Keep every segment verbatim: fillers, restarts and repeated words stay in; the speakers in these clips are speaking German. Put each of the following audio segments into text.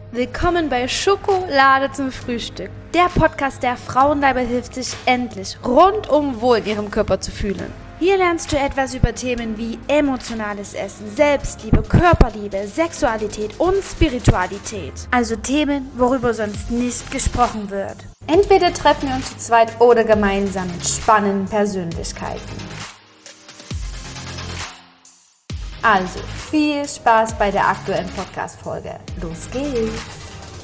Willkommen bei Schokolade zum Frühstück, der Podcast, der Frauen dabei hilft, sich endlich rundum wohl in ihrem Körper zu fühlen. Hier lernst du etwas über Themen wie emotionales Essen, Selbstliebe, Körperliebe, Sexualität und Spiritualität. Also Themen, worüber sonst nicht gesprochen wird. Entweder treffen wir uns zu zweit oder gemeinsam mit spannenden Persönlichkeiten. Also, viel Spaß bei der aktuellen Podcast-Folge. Los geht's!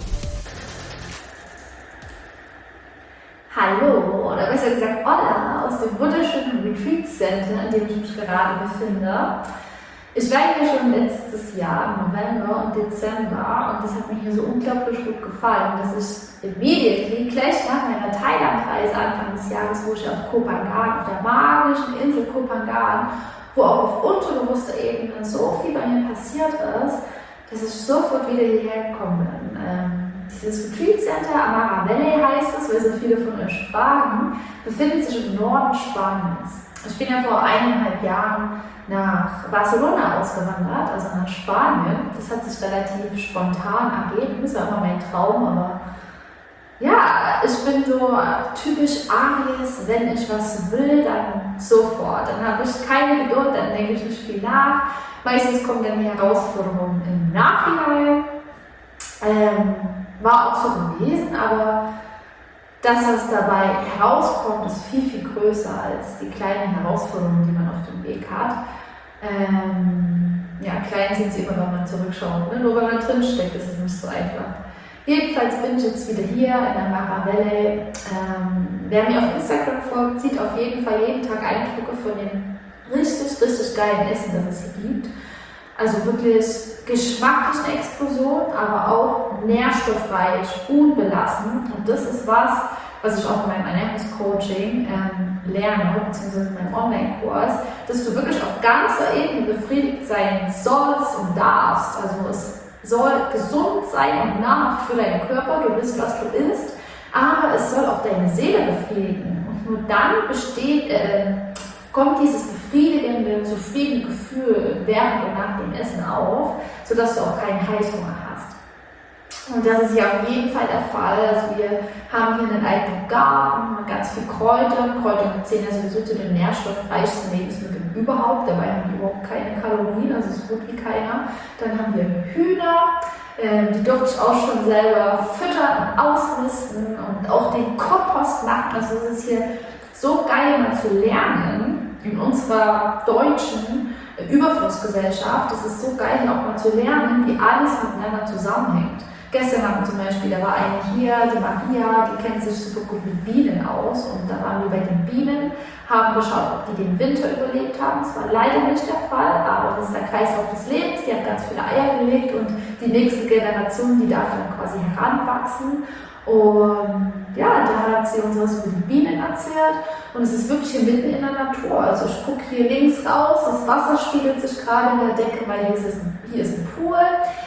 Hallo, oder besser gesagt Hola, aus dem wunderschönen Retreat Center, in dem ich mich gerade befinde. Ich war hier schon letztes Jahr im November und Dezember und das hat mir hier so unglaublich gut gefallen, dass ich immediately gleich nach meiner Thailand-Reise Anfang des Jahres, wo ich auf Koh Phangan, auf der magischen Insel Koh Phangan, wo auch auf unterbewusster Ebene so viel bei mir passiert ist, dass ich sofort wieder hierher gekommen bin. Ähm, dieses Retreat Center, Amara Valley heißt es, weil so viele von euch fragen, befindet sich im Norden Spaniens. Ich bin ja vor eineinhalb Jahren nach Barcelona ausgewandert, also nach Spanien. Das hat sich relativ spontan ergeben, das war immer mein Traum, aber ja, ich bin so typisch Aries, wenn ich was will, dann sofort. Dann habe ich keine Geduld, dann denke ich nicht viel nach. Meistens kommen dann die Herausforderungen im Nachhinein. Ähm, war auch so gewesen, aber das, was dabei herauskommt, ist viel, viel größer als die kleinen Herausforderungen, die man auf dem Weg hat. Ähm, ja, klein sind sie immer, wenn man zurückschaut. Ne? Nur wenn man drinsteckt, ist es nicht so einfach. Jedenfalls bin ich jetzt wieder hier in der Amara Valley. Ähm, wer mir auf Instagram folgt, sieht auf jeden Fall jeden Tag Eindrücke von dem richtig, richtig geilen Essen, das es hier gibt. Also wirklich geschmacklich eine Explosion, aber auch nährstoffreich, unbelassen. Und das ist was, was ich auch in meinem Ernährungscoaching ähm, lerne, beziehungsweise in meinem Online-Kurs, dass du wirklich auf ganzer Ebene befriedigt sein sollst und darfst. Also es soll gesund sein und nahrhaft für deinen Körper, du wisst, was du isst, aber es soll auch deine Seele befriedigen. Und nur dann besteht, äh, kommt dieses befriedigende, zufriedene Gefühl während und nach dem Essen auf, sodass du auch keinen Heißhunger hast. Und das ist ja auf jeden Fall der Fall. Also wir haben hier einen eigenen Garten, ganz viel Kräuter. Kräuter zählen ja sowieso zu den nährstoffreichsten Lebensmitteln überhaupt. Dabei haben die überhaupt keine Kalorien, also so gut wie keiner. Dann haben wir Hühner, äh, die durfte ich auch schon selber füttern und ausmisten und auch den Kompost machen. Also es ist hier so geil mal zu lernen in unserer deutschen Überflussgesellschaft. Es ist so geil auch mal zu lernen, wie alles miteinander zusammenhängt. Gestern haben wir zum Beispiel, da war eine hier, die Maria, die kennt sich super gut mit Bienen aus und da waren wir bei den Bienen, haben geschaut, ob die den Winter überlebt haben. Das war leider nicht der Fall, aber das ist der Kreislauf des Lebens, die haben ganz viele Eier gelegt und die nächste Generation, die darf dann quasi heranwachsen. Und ja, da hat sie uns was über die Bienen erzählt und es ist wirklich hier mitten in der Natur. Also ich gucke hier links raus, das Wasser spiegelt sich gerade in der Decke, weil hier ist, ein, hier ist ein Pool.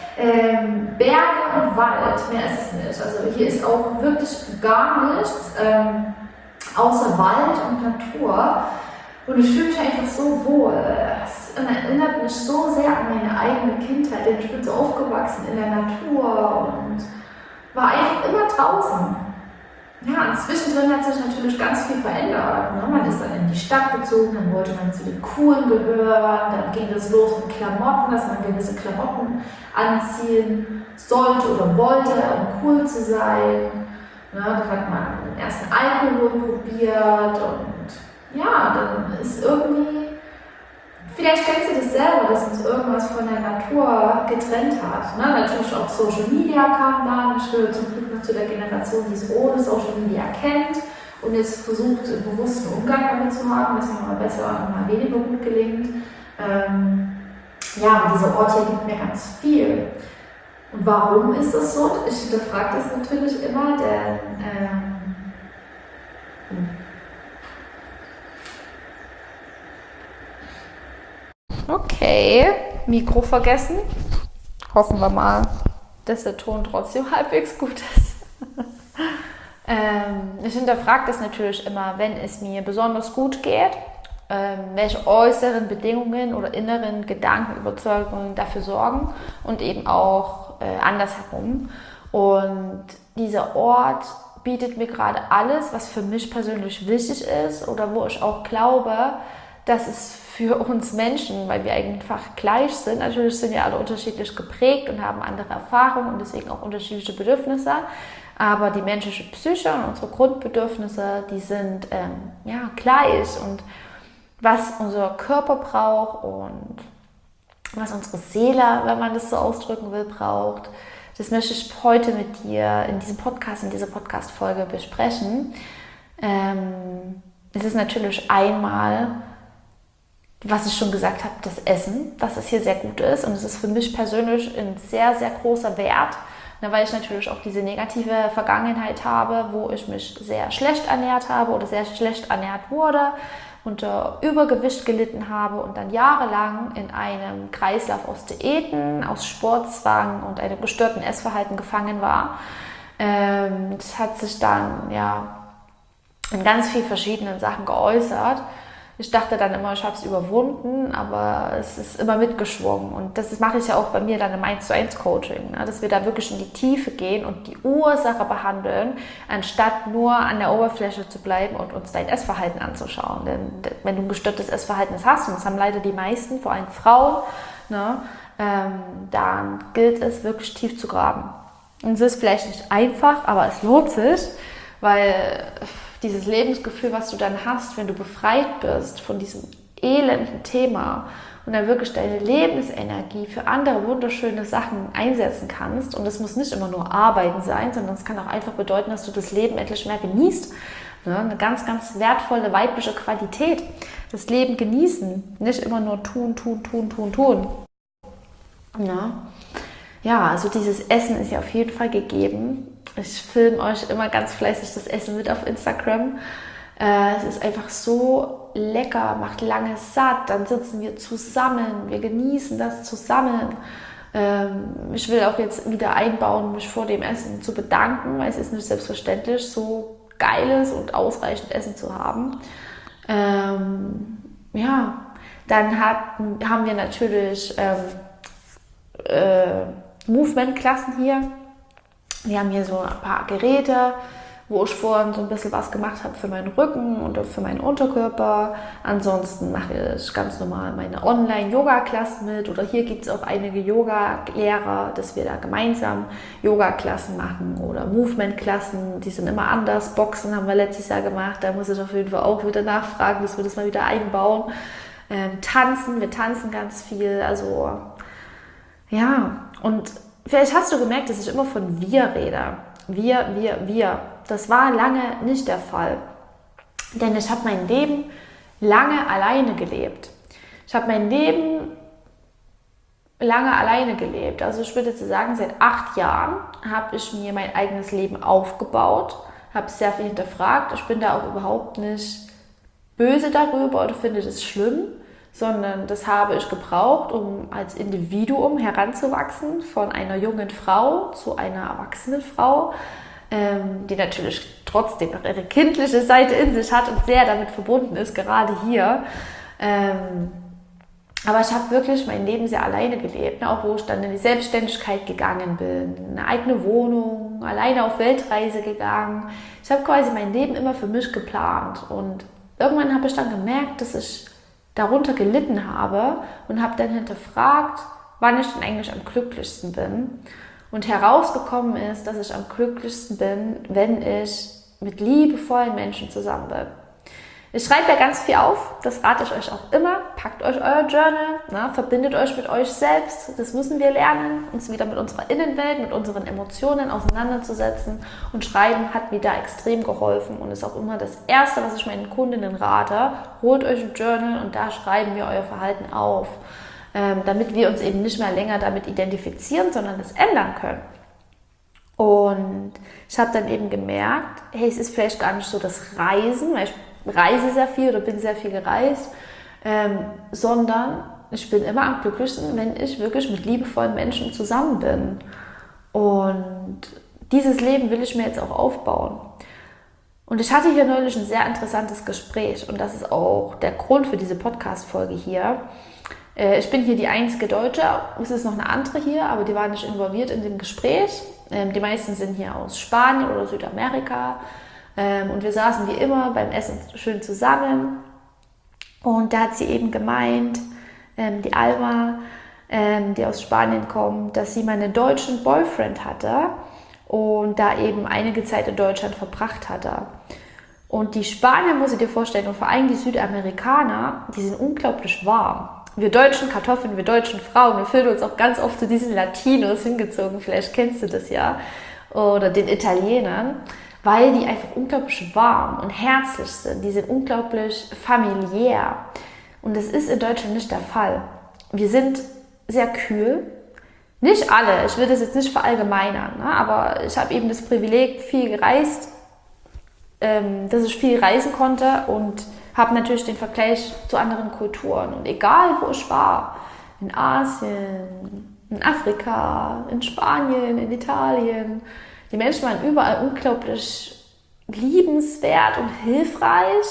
Ähm, Berge und Wald, mehr ist es nicht. Also hier ist auch wirklich gar nichts, ähm, außer Wald und Natur. Und ich fühle mich einfach so wohl. Es erinnert mich so sehr an meine eigene Kindheit, denn ich bin so aufgewachsen in der Natur und war einfach immer draußen. Ja, und zwischendrin hat sich natürlich ganz viel verändert. Ne? Man ist dann in die Stadt gezogen, dann wollte man zu den Coolen gehören, dann ging es los mit Klamotten, dass man gewisse Klamotten anziehen sollte oder wollte, um cool zu sein. Ne? Dann hat man den ersten Alkohol probiert und ja, dann ist irgendwie, vielleicht kennst du das selber, dass uns irgendwas von der Natur getrennt hat. Ne? Natürlich auch Social Media kam dann. Ich gehöre zum Glück noch zu der Generation, die es ohne Social Media kennt und jetzt versucht, einen bewussten Umgang damit zu haben, was mir mal besser und mal weniger gut gelingt. Ähm, ja, aber dieser Ort hier gibt mir ganz viel. Und warum ist das so? Ich hinterfrage das natürlich immer, denn ähm, Okay, Mikro vergessen. Hoffen wir mal, dass der Ton trotzdem halbwegs gut ist. ähm, ich hinterfrage das natürlich immer, wenn es mir besonders gut geht, ähm, welche äußeren Bedingungen oder inneren Gedanken, Überzeugungen dafür sorgen und eben auch äh, andersherum. Und dieser Ort bietet mir gerade alles, was für mich persönlich wichtig ist oder wo ich auch glaube, dass es für uns Menschen, weil wir einfach gleich sind, natürlich sind wir alle unterschiedlich geprägt und haben andere Erfahrungen und deswegen auch unterschiedliche Bedürfnisse, aber die menschliche Psyche und unsere Grundbedürfnisse, die sind ähm, ja, gleich und was unser Körper braucht und was unsere Seele, wenn man das so ausdrücken will, braucht, das möchte ich heute mit dir in diesem Podcast, in dieser Podcast-Folge besprechen. Ähm, es ist natürlich einmal, was ich schon gesagt habe, das Essen, dass es hier sehr gut ist. Und es ist für mich persönlich ein sehr, sehr großer Wert, weil ich natürlich auch diese negative Vergangenheit habe, wo ich mich sehr schlecht ernährt habe oder sehr schlecht ernährt wurde, unter Übergewicht gelitten habe und dann jahrelang in einem Kreislauf aus Diäten, aus Sportzwang und einem gestörten Essverhalten gefangen war. Ähm, das hat sich dann ja in ganz vielen verschiedenen Sachen geäußert. Ich dachte dann immer, ich habe es überwunden, aber es ist immer mitgeschwungen. Und das mache ich ja auch bei mir dann im eins zu eins Coaching, ne? Dass wir da wirklich in die Tiefe gehen und die Ursache behandeln, anstatt nur an der Oberfläche zu bleiben und uns dein Essverhalten anzuschauen. Denn wenn du ein gestörtes Essverhalten hast, und das haben leider die meisten, vor allem Frauen, ne, ähm, dann gilt es wirklich tief zu graben. Und es ist vielleicht nicht einfach, aber es lohnt sich, weil dieses Lebensgefühl, was du dann hast, wenn du befreit bist von diesem elenden Thema und dann wirklich deine Lebensenergie für andere wunderschöne Sachen einsetzen kannst. Und das muss nicht immer nur Arbeiten sein, sondern es kann auch einfach bedeuten, dass du das Leben endlich mehr genießt. Eine ganz, ganz wertvolle weibliche Qualität. Das Leben genießen, nicht immer nur tun, tun, tun, tun, tun. Ja, also dieses Essen ist ja auf jeden Fall gegeben. Ich filme euch immer ganz fleißig das Essen mit auf Instagram. Äh, es ist einfach so lecker, macht lange satt. Dann sitzen wir zusammen, wir genießen das zusammen. Ähm, ich will auch jetzt wieder einbauen, mich vor dem Essen zu bedanken, weil es ist nicht selbstverständlich, so geiles und ausreichend Essen zu haben. Ähm, ja, dann hat, haben wir natürlich ähm, äh, Movement-Klassen hier. Wir haben hier so ein paar Geräte, wo ich vorhin so ein bisschen was gemacht habe für meinen Rücken und für meinen Unterkörper. Ansonsten mache ich ganz normal meine Online-Yoga-Klassen mit. Oder hier gibt es auch einige Yoga-Lehrer, dass wir da gemeinsam Yoga-Klassen machen oder Movement-Klassen. Die sind immer anders. Boxen haben wir letztes Jahr gemacht. Da muss ich auf jeden Fall auch wieder nachfragen, dass wir das mal wieder einbauen. Ähm, tanzen, wir tanzen ganz viel. Also ja, und vielleicht hast du gemerkt, dass ich immer von wir rede. Wir, wir, wir. Das war lange nicht der Fall. Denn ich habe mein Leben lange alleine gelebt. Ich habe mein Leben lange alleine gelebt. Also ich würde sagen, seit acht Jahren habe ich mir mein eigenes Leben aufgebaut, habe sehr viel hinterfragt. Ich bin da auch überhaupt nicht böse darüber oder finde das schlimm, sondern das habe ich gebraucht, um als Individuum heranzuwachsen von einer jungen Frau zu einer erwachsenen Frau, ähm, die natürlich trotzdem noch ihre kindliche Seite in sich hat und sehr damit verbunden ist, gerade hier. Ähm, aber ich habe wirklich mein Leben sehr alleine gelebt, ne? Auch wo ich dann in die Selbstständigkeit gegangen bin, eine eigene Wohnung, alleine auf Weltreise gegangen. Ich habe quasi mein Leben immer für mich geplant und irgendwann habe ich dann gemerkt, dass ich darunter gelitten habe und habe dann hinterfragt, wann ich denn eigentlich am glücklichsten bin. Und herausgekommen ist, dass ich am glücklichsten bin, wenn ich mit liebevollen Menschen zusammen bin. Ich schreibe ja ganz viel auf, das rate ich euch auch immer. Packt euch euer Journal, ne, verbindet euch mit euch selbst. Das müssen wir lernen, uns wieder mit unserer Innenwelt, mit unseren Emotionen auseinanderzusetzen. Und Schreiben hat mir da extrem geholfen und ist auch immer das Erste, was ich meinen Kundinnen rate. Holt euch ein Journal und da schreiben wir euer Verhalten auf, ähm, damit wir uns eben nicht mehr länger damit identifizieren, sondern das ändern können. Und ich habe dann eben gemerkt, hey, es ist vielleicht gar nicht so das Reisen, weil ich reise sehr viel oder bin sehr viel gereist, ähm, sondern ich bin immer am glücklichsten, wenn ich wirklich mit liebevollen Menschen zusammen bin. Und dieses Leben will ich mir jetzt auch aufbauen. Und ich hatte hier neulich ein sehr interessantes Gespräch und das ist auch der Grund für diese Podcast-Folge hier. Äh, ich bin hier die einzige Deutsche, es ist noch eine andere hier, aber die war nicht involviert in dem Gespräch. Ähm, die meisten sind hier aus Spanien oder Südamerika. Ähm, und wir saßen wie immer beim Essen schön zusammen. Und da hat sie eben gemeint, ähm, die Alma, ähm, die aus Spanien kommt, dass sie mal einen deutschen Boyfriend hatte und da eben einige Zeit in Deutschland verbracht hatte. Und die Spanier, muss ich dir vorstellen, und vor allem die Südamerikaner, die sind unglaublich warm. Wir deutschen Kartoffeln, wir deutschen Frauen, wir fühlen uns auch ganz oft zu diesen Latinos hingezogen, vielleicht kennst du das ja, oder den Italienern, weil die einfach unglaublich warm und herzlich sind. Die sind unglaublich familiär. Und das ist in Deutschland nicht der Fall. Wir sind sehr kühl. Nicht alle, ich will das jetzt nicht verallgemeinern, ne? Aber ich habe eben das Privileg, viel gereist, ähm, dass ich viel reisen konnte und habe natürlich den Vergleich zu anderen Kulturen. Und egal, wo ich war, in Asien, in Afrika, in Spanien, in Italien, die Menschen waren überall unglaublich liebenswert und hilfreich.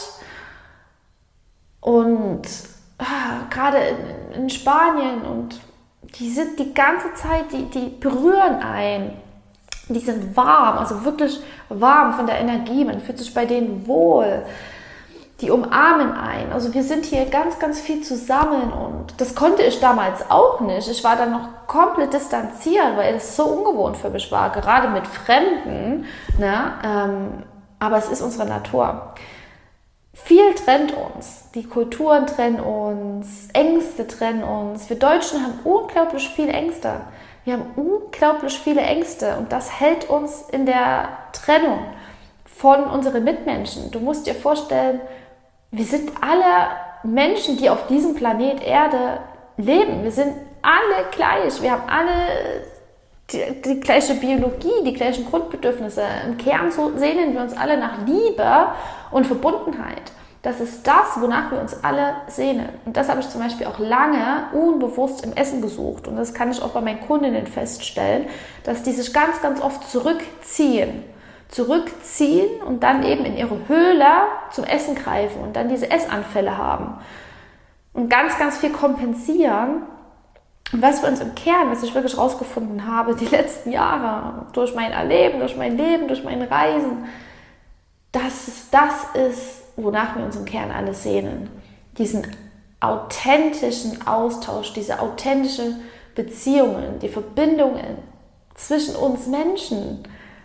Und ah, gerade in, in Spanien, und die sind die ganze Zeit, die, die berühren einen. Die sind warm, also wirklich warm von der Energie. Man fühlt sich bei denen wohl. Die umarmen einen. Also wir sind hier ganz, ganz viel zusammen und das konnte ich damals auch nicht. Ich war dann noch komplett distanziert, weil es so ungewohnt für mich war, gerade mit Fremden. Ne? Ähm, aber es ist unsere Natur. Viel trennt uns. Die Kulturen trennen uns, Ängste trennen uns. Wir Deutschen haben unglaublich viele Ängste. Wir haben unglaublich viele Ängste und das hält uns in der Trennung von unseren Mitmenschen. Du musst dir vorstellen, wir sind alle Menschen, die auf diesem Planet Erde leben. Wir sind alle gleich. Wir haben alle die, die gleiche Biologie, die gleichen Grundbedürfnisse. Im Kern so sehnen wir uns alle nach Liebe und Verbundenheit. Das ist das, wonach wir uns alle sehnen. Und das habe ich zum Beispiel auch lange unbewusst im Essen gesucht. Und das kann ich auch bei meinen Kundinnen feststellen, dass die sich ganz, ganz oft zurückziehen. zurückziehen und dann eben in ihre Höhle zum Essen greifen und dann diese Essanfälle haben und ganz, ganz viel kompensieren. Und was wir uns im Kern, was ich wirklich rausgefunden habe, die letzten Jahre, durch mein Erleben, durch mein Leben, durch meine Reisen, dass es das ist, wonach wir uns im Kern alle sehnen. Diesen authentischen Austausch, diese authentischen Beziehungen, die Verbindungen zwischen uns Menschen.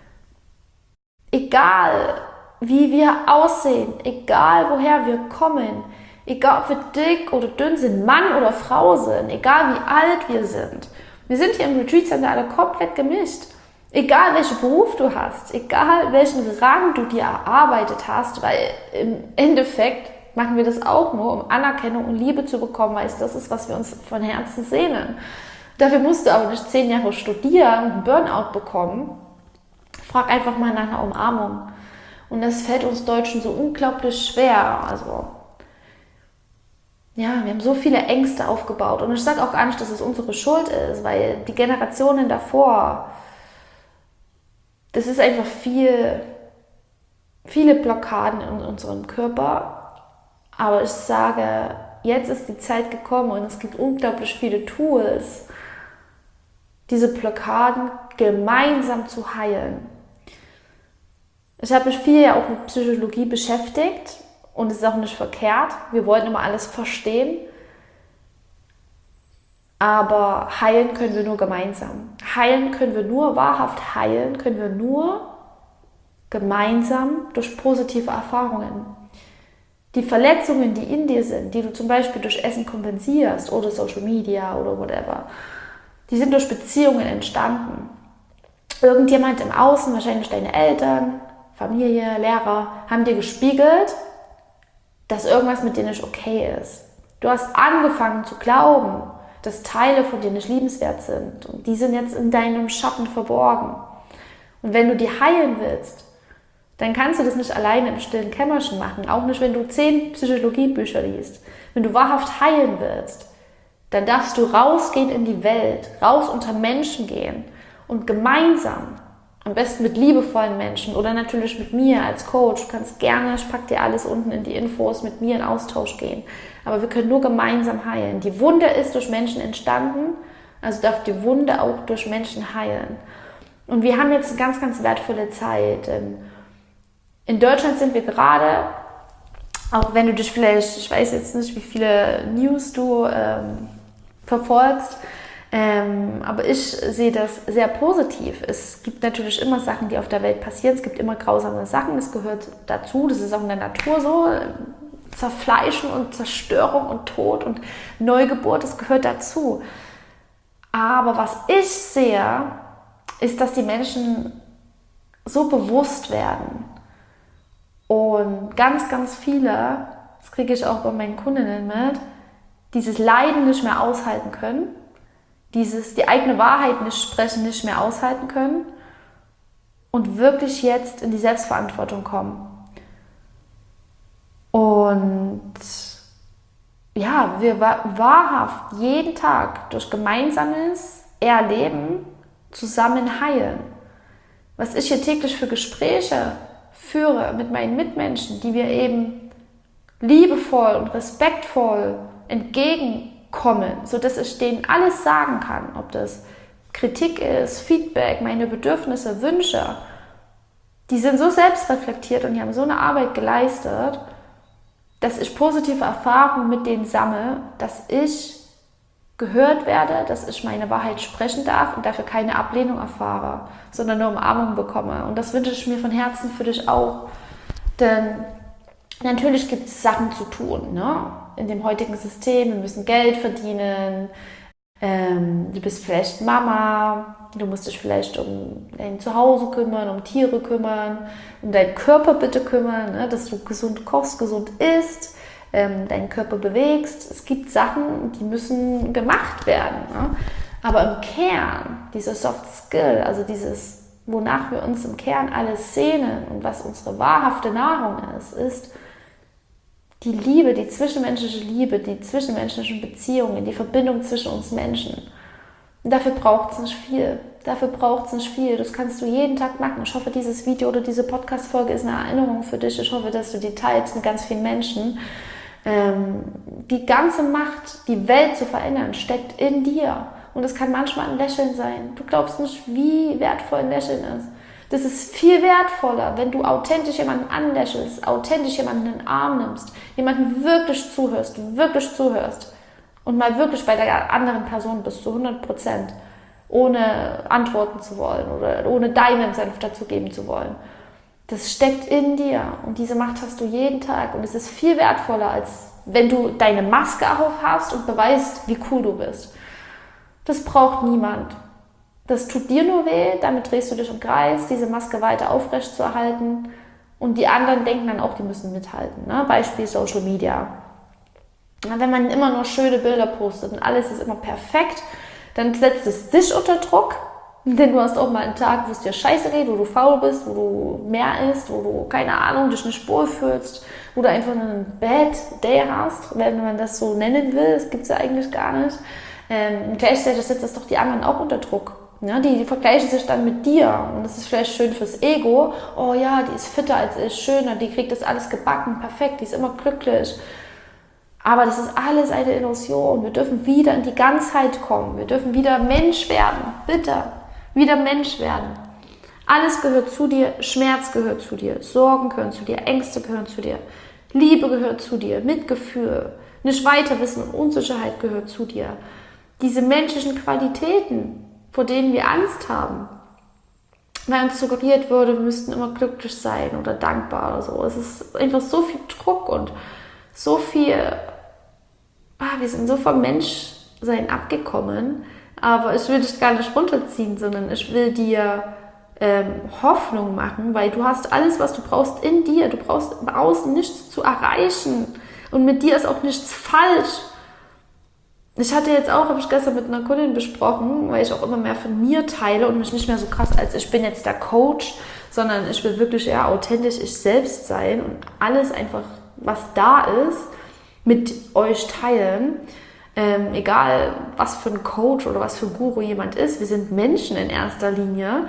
Egal, wie wir aussehen, egal, woher wir kommen, egal, ob wir dick oder dünn sind, Mann oder Frau sind, egal, wie alt wir sind. Wir sind hier im Retreat Center alle komplett gemischt. Egal, welchen Beruf du hast, egal, welchen Rang du dir erarbeitet hast, weil im Endeffekt machen wir das auch nur, um Anerkennung und Liebe zu bekommen, weil es das ist, was wir uns von Herzen sehnen. Dafür musst du aber nicht zehn Jahre studieren und einen Burnout bekommen. Frag einfach mal nach einer Umarmung. Und das fällt uns Deutschen so unglaublich schwer. Also, ja, wir haben so viele Ängste aufgebaut. Und ich sage auch gar nicht, dass es unsere Schuld ist, weil die Generationen davor, das ist einfach viel, viele Blockaden in unserem Körper. Aber ich sage, jetzt ist die Zeit gekommen und es gibt unglaublich viele Tools, diese Blockaden gemeinsam zu heilen. Ich habe mich viel ja auch mit Psychologie beschäftigt und es ist auch nicht verkehrt. Wir wollen immer alles verstehen. Aber heilen können wir nur gemeinsam. Heilen können wir nur, wahrhaft heilen können wir nur gemeinsam durch positive Erfahrungen. Die Verletzungen, die in dir sind, die du zum Beispiel durch Essen kompensierst oder Social Media oder whatever, die sind durch Beziehungen entstanden. Irgendjemand im Außen, wahrscheinlich deine Eltern, Familie, Lehrer, haben dir gespiegelt, dass irgendwas mit dir nicht okay ist. Du hast angefangen zu glauben, dass Teile von dir nicht liebenswert sind und die sind jetzt in deinem Schatten verborgen. Und wenn du die heilen willst, dann kannst du das nicht alleine im stillen Kämmerchen machen, auch nicht, wenn du zehn Psychologiebücher liest. Wenn du wahrhaft heilen willst, dann darfst du rausgehen in die Welt, raus unter Menschen gehen und gemeinsam Am besten mit liebevollen Menschen oder natürlich mit mir als Coach. Du kannst gerne, ich packe dir alles unten in die Infos, mit mir in Austausch gehen. Aber wir können nur gemeinsam heilen. Die Wunde ist durch Menschen entstanden, also darf die Wunde auch durch Menschen heilen. Und wir haben jetzt eine ganz, ganz wertvolle Zeit. In Deutschland sind wir gerade, auch wenn du dich vielleicht, ich weiß jetzt nicht, wie viele News du ähm, verfolgst, Ähm, aber ich sehe das sehr positiv. Es gibt natürlich immer Sachen, die auf der Welt passieren. Es gibt immer grausame Sachen, das gehört dazu. Das ist auch in der Natur so. Zerfleischen und Zerstörung und Tod und Neugeburt, das gehört dazu. Aber was ich sehe, ist, dass die Menschen so bewusst werden. Und ganz, ganz viele, das kriege ich auch bei meinen Kundinnen mit, dieses Leiden nicht mehr aushalten können. Dieses, die eigene Wahrheit nicht sprechen, nicht mehr aushalten können und wirklich jetzt in die Selbstverantwortung kommen. Und ja, wir wahrhaft jeden Tag durch gemeinsames Erleben zusammen heilen. Was ich hier täglich für Gespräche führe mit meinen Mitmenschen, die wir eben liebevoll und respektvoll entgegenkommen, sodass ich denen alles sagen kann, ob das Kritik ist, Feedback, meine Bedürfnisse, Wünsche. Die sind so selbstreflektiert und die haben so eine Arbeit geleistet, dass ich positive Erfahrungen mit denen sammle, dass ich gehört werde, dass ich meine Wahrheit sprechen darf und dafür keine Ablehnung erfahre, sondern eine Umarmung bekomme. Und das wünsche ich mir von Herzen für dich auch. Denn natürlich gibt es Sachen zu tun, ne? In dem heutigen System. Wir müssen Geld verdienen. Ähm, du bist vielleicht Mama. Du musst dich vielleicht um dein Zuhause kümmern, um Tiere kümmern, um deinen Körper bitte kümmern, ne? Dass du gesund kochst, gesund isst, ähm, deinen Körper bewegst. Es gibt Sachen, die müssen gemacht werden. Ne? Aber im Kern, dieser Soft Skill, also dieses, wonach wir uns im Kern alles sehnen und was unsere wahrhafte Nahrung ist, ist die Liebe, die zwischenmenschliche Liebe, die zwischenmenschlichen Beziehungen, die Verbindung zwischen uns Menschen. Und dafür braucht es nicht viel. Dafür braucht es nicht viel. Das kannst du jeden Tag machen. Ich hoffe, dieses Video oder diese Podcast-Folge ist eine Erinnerung für dich. Ich hoffe, dass du die teilst mit ganz vielen Menschen. Ähm, die ganze Macht, die Welt zu verändern, steckt in dir. Und es kann manchmal ein Lächeln sein. Du glaubst nicht, wie wertvoll ein Lächeln ist. Das ist viel wertvoller, wenn du authentisch jemanden anlächelst, authentisch jemanden in den Arm nimmst, jemanden wirklich zuhörst, wirklich zuhörst und mal wirklich bei der anderen Person bist, zu hundert Prozent, ohne antworten zu wollen oder ohne deinen Senf dazu geben zu wollen. Das steckt in dir und diese Macht hast du jeden Tag und es ist viel wertvoller, als wenn du deine Maske auf hast und beweist, wie cool du bist. Das braucht niemand. Das tut dir nur weh, damit drehst du dich im Kreis, diese Maske weiter aufrecht zu erhalten und die anderen denken dann auch, die müssen mithalten. Ne? Beispiel Social Media. Wenn man immer nur schöne Bilder postet und alles ist immer perfekt, dann setzt es dich unter Druck, denn du hast auch mal einen Tag, wo es dir scheiße geht, wo du faul bist, wo du mehr isst, wo du, keine Ahnung, dich nicht wohlfühlst, wo du einfach einen Bad Day hast, wenn man das so nennen will, das gibt es ja eigentlich gar nicht. Ähm, gleichzeitig setzt es doch die anderen auch unter Druck. Ja, die, die vergleichen sich dann mit dir und das ist vielleicht schön fürs Ego. Oh ja, die ist fitter als ich, schöner, die kriegt das alles gebacken, perfekt, die ist immer glücklich. Aber das ist alles eine Illusion. Wir dürfen wieder in die Ganzheit kommen. Wir dürfen wieder Mensch werden. Bitte, wieder Mensch werden. Alles gehört zu dir, Schmerz gehört zu dir, Sorgen gehören zu dir, Ängste gehören zu dir, Liebe gehört zu dir, Mitgefühl, nicht Weiterwissen und Unsicherheit gehört zu dir. Diese menschlichen Qualitäten, vor denen wir Angst haben, weil uns suggeriert wurde, wir müssten immer glücklich sein oder dankbar oder so. Es ist einfach so viel Druck und so viel, ah, wir sind so vom Menschsein abgekommen, aber ich will dich gar nicht runterziehen, sondern ich will dir ähm, Hoffnung machen, weil du hast alles, was du brauchst in dir. Du brauchst im Außen nichts zu erreichen und mit dir ist auch nichts falsch. Ich hatte jetzt auch, habe ich gestern mit einer Kundin besprochen, weil ich auch immer mehr von mir teile und mich nicht mehr so krass als ich bin jetzt der Coach, sondern ich will wirklich eher authentisch ich selbst sein und alles einfach, was da ist, mit euch teilen. Ähm, egal, was für ein Coach oder was für ein Guru jemand ist, wir sind Menschen in erster Linie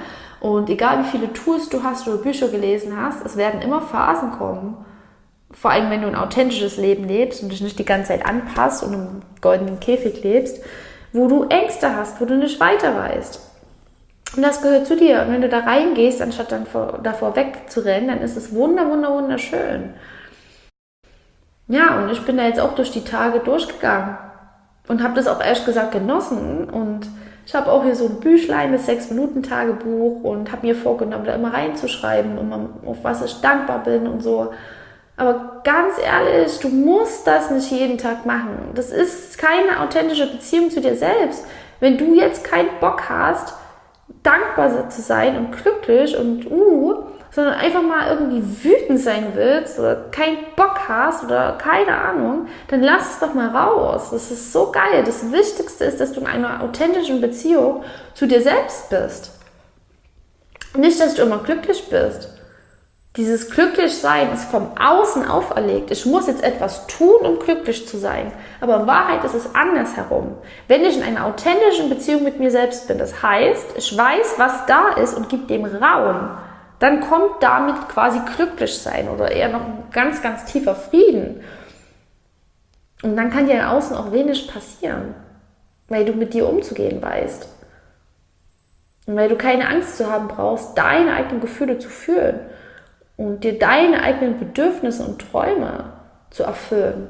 Und egal wie viele Tools du hast oder Bücher gelesen hast, es werden immer Phasen kommen, vor allem wenn du ein authentisches Leben lebst und dich nicht die ganze Zeit anpasst und im goldenen Käfig lebst, wo du Ängste hast, wo du nicht weiter weißt. Und das gehört zu dir. Und wenn du da reingehst, anstatt dann vor, davor wegzurennen, dann ist es wunder, wunder, wunderschön. Ja, und ich bin da jetzt auch durch die Tage durchgegangen und habe das auch ehrlich gesagt genossen. Und ich habe auch hier so ein Büchlein, das sechs-Minuten-Tagebuch, und habe mir vorgenommen, da immer reinzuschreiben, immer, auf was ich dankbar bin und so. Aber ganz ehrlich, du musst das nicht jeden Tag machen. Das ist keine authentische Beziehung zu dir selbst. Wenn du jetzt keinen Bock hast, dankbar zu sein und glücklich und uh, sondern einfach mal irgendwie wütend sein willst oder keinen Bock hast oder keine Ahnung, dann lass es doch mal raus. Das ist so geil. Das Wichtigste ist, dass du in einer authentischen Beziehung zu dir selbst bist. Nicht, dass du immer glücklich bist. Dieses Glücklichsein ist vom Außen auferlegt. Ich muss jetzt etwas tun, um glücklich zu sein. Aber in Wahrheit ist es andersherum. Wenn ich in einer authentischen Beziehung mit mir selbst bin, das heißt, ich weiß, was da ist und gebe dem Raum, dann kommt damit quasi Glücklichsein oder eher noch ein ganz, ganz tiefer Frieden. Und dann kann dir im Außen auch wenig passieren, weil du mit dir umzugehen weißt. Und weil du keine Angst zu haben brauchst, deine eigenen Gefühle zu fühlen und dir deine eigenen Bedürfnisse und Träume zu erfüllen.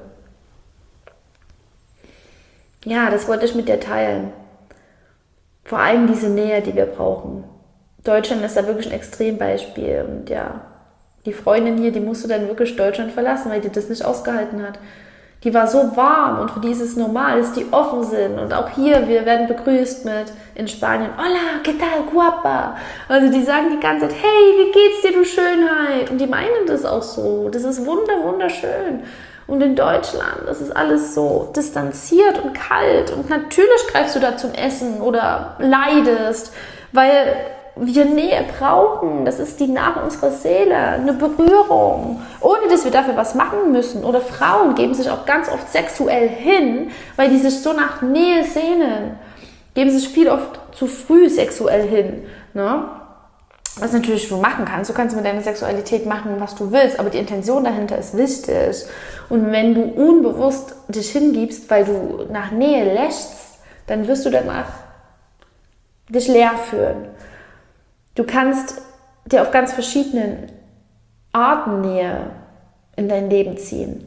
Ja, das wollte ich mit dir teilen. Vor allem diese Nähe, die wir brauchen. Deutschland ist da wirklich ein Extrembeispiel. Und ja, die Freundin hier, die musste dann wirklich Deutschland verlassen, weil die das nicht ausgehalten hat. Die war so warm und für die ist es normal, dass die offen sind. Und auch hier, wir werden begrüßt mit in Spanien, hola, ¿qué tal, guapa? Also die sagen die ganze Zeit, hey, wie geht's dir, du Schönheit? Und die meinen das auch so. Das ist wunder, wunderschön. Und in Deutschland, das ist alles so distanziert und kalt. Und natürlich greifst du da zum Essen oder leidest, weil wir Nähe brauchen. Das ist die Nahrung unserer Seele, eine Berührung, ohne dass wir dafür was machen müssen. Oder Frauen geben sich auch ganz oft sexuell hin, weil die sich so nach Nähe sehnen. Geben sich viel oft zu früh sexuell hin. Ne? Was natürlich du machen kannst. Du kannst mit deiner Sexualität machen, was du willst, aber die Intention dahinter ist wichtig. Und wenn du unbewusst dich hingibst, weil du nach Nähe lächst, dann wirst du danach dich leer fühlen. Du kannst dir auf ganz verschiedenen Arten Nähe in dein Leben ziehen.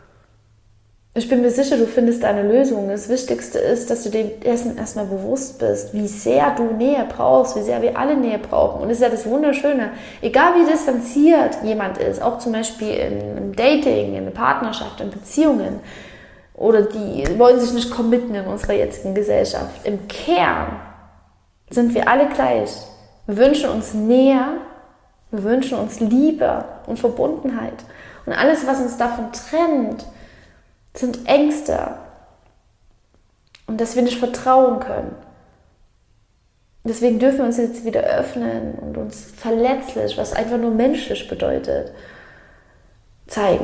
Ich bin mir sicher, du findest eine Lösung. Das Wichtigste ist, dass du dir dessen erstmal bewusst bist, wie sehr du Nähe brauchst, wie sehr wir alle Nähe brauchen. Und das ist ja das Wunderschöne. Egal wie distanziert jemand ist, auch zum Beispiel im Dating, in der Partnerschaft, in Beziehungen, oder die wollen sich nicht committen in unserer jetzigen Gesellschaft. Im Kern sind wir alle gleich. Wir wünschen uns Nähe, wir wünschen uns Liebe und Verbundenheit. Und alles, was uns davon trennt, sind Ängste. Und dass wir nicht vertrauen können. Deswegen dürfen wir uns jetzt wieder öffnen und uns verletzlich, was einfach nur menschlich bedeutet, zeigen.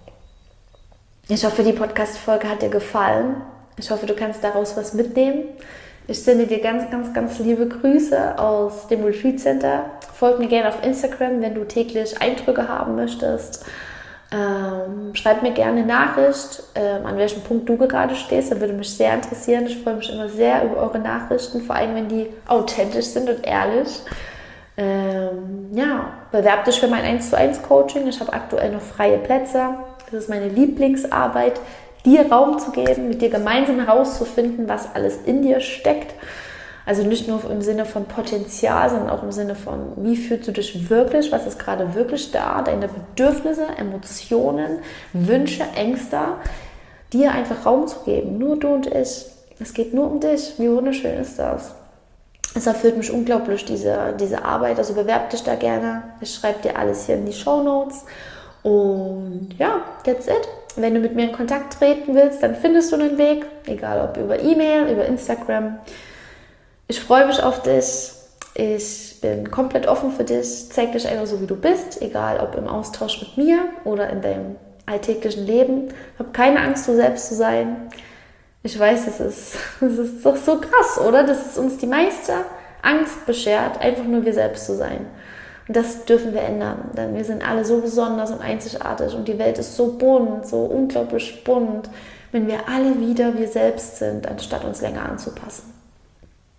Ich hoffe, die Podcast-Folge hat dir gefallen. Ich hoffe, du kannst daraus was mitnehmen. Ich sende dir ganz, ganz, ganz liebe Grüße aus dem Retreat Center. Folg mir gerne auf Instagram, wenn du täglich Eindrücke haben möchtest. Ähm, schreib mir gerne eine Nachricht, ähm, an welchem Punkt du gerade stehst. Das würde mich sehr interessieren. Ich freue mich immer sehr über eure Nachrichten, vor allem wenn die authentisch sind und ehrlich. Ähm, ja, bewerb dich für mein eins zu eins Coaching. Ich habe aktuell noch freie Plätze. Das ist meine Lieblingsarbeit, dir Raum zu geben, mit dir gemeinsam herauszufinden, was alles in dir steckt. Also nicht nur im Sinne von Potenzial, sondern auch im Sinne von, wie fühlst du dich wirklich, was ist gerade wirklich da, deine Bedürfnisse, Emotionen, Wünsche, Ängste, dir einfach Raum zu geben. Nur du und ich. Es geht nur um dich. Wie wunderschön ist das? Es erfüllt mich unglaublich, diese, diese Arbeit. Also bewerb dich da gerne. Ich schreibe dir alles hier in die Shownotes. Und ja, that's it. Wenn du mit mir in Kontakt treten willst, dann findest du einen Weg, egal ob über E-Mail, über Instagram. Ich freue mich auf dich. Ich bin komplett offen für dich. Zeig dich einfach so, wie du bist, egal ob im Austausch mit mir oder in deinem alltäglichen Leben. Hab keine Angst, du selbst zu sein. Ich weiß, das ist, das ist doch so krass, oder? Das ist uns die meiste Angst beschert, einfach nur wir selbst zu sein. Und das dürfen wir ändern, denn wir sind alle so besonders und einzigartig und die Welt ist so bunt, so unglaublich bunt, wenn wir alle wieder wir selbst sind, anstatt uns länger anzupassen.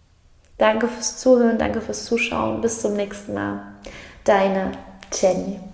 Danke fürs Zuhören, danke fürs Zuschauen, bis zum nächsten Mal. Deine Jenny.